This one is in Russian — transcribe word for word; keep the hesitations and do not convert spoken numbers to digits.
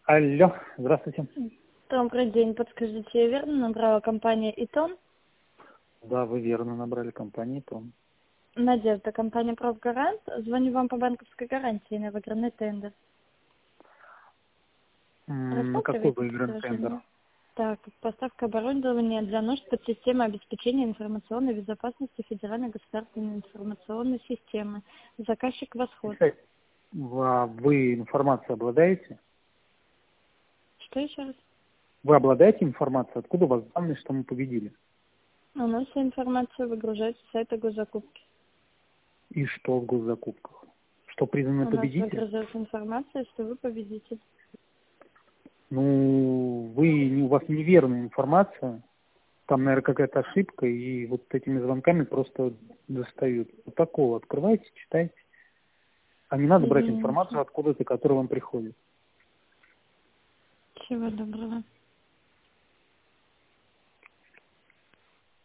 Алло, здравствуйте. Добрый день. Подскажите, я верно набрала компания «Итон»? Да, вы верно набрали компанию «Итон». Надежда, компания «Профгарант». Звоню вам по банковской гарантии на выигранный тендер. М, На какой Рассматриваете выигран тендер? предложение? Так, поставка оборудования для нужд подсистемы обеспечения информационной безопасности Федеральной государственной информационной системы. Заказчик «Восход». Кстати, а Вы информацией обладаете? Что еще раз? Вы обладаете информацией? Откуда у вас данные, что мы победили? У нас вся информация выгружается с сайта госзакупки. И что в госзакупках? Что признаны У нас победителем? выгружается информация, что вы победитель. Ну, вы, у вас неверная информация. Там, наверное, какая-то ошибка, и вот этими звонками просто достают. Вот такого открывайте, читайте. А не надо брать Извините. информацию откуда-то, которая вам приходит. Всего доброго.